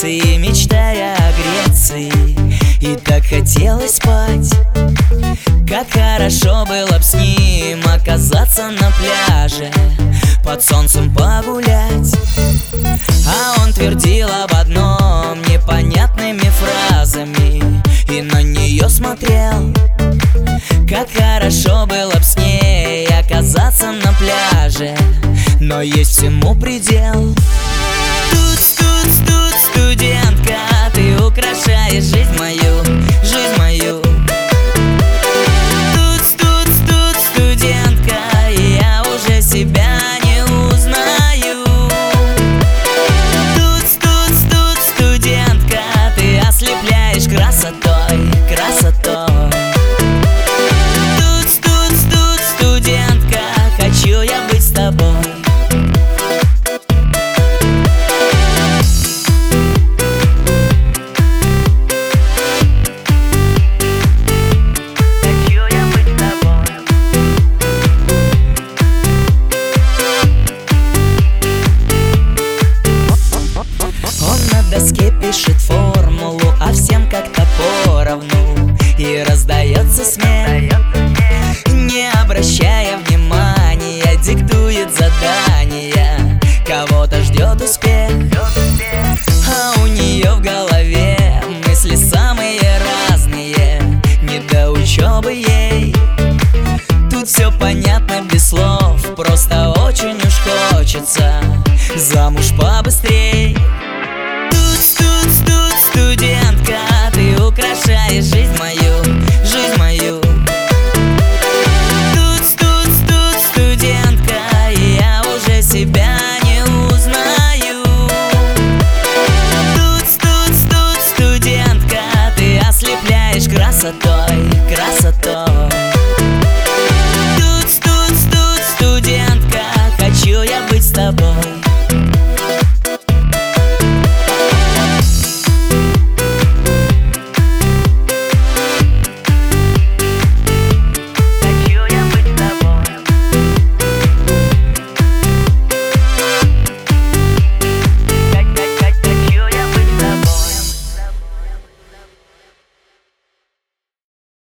Венеции, мечтая о Греции. И так хотелось спать. Как хорошо было б с ним оказаться на пляже, под солнцем погулять. А он твердил об одном непонятными фразами и на нее смотрел. Как хорошо было б с ней оказаться на пляже, но есть всему предел. Тут, студентка, ты украшаешь жизнь мою, жизнь мою. Тут, студентка, я уже себя не узнаю. Тут, студентка, ты ослепляешь красотой, красотой. Тут, студентка, хочу я быть с тобой. Пишет формулу, а всем как-то поровну, и раздается смех. Не обращая внимания, диктует задания, кого-то ждет успех. А у нее в голове мысли самые разные, не до учебы ей. Тут все понятно без слов, просто очень уж хочется замуж побыстрей. Тут, студентка, ты украшаешь жизнь мою, жизнь мою. Тут, студентка, я уже себя не узнаю. Тут, студентка, ты ослепляешь красотой.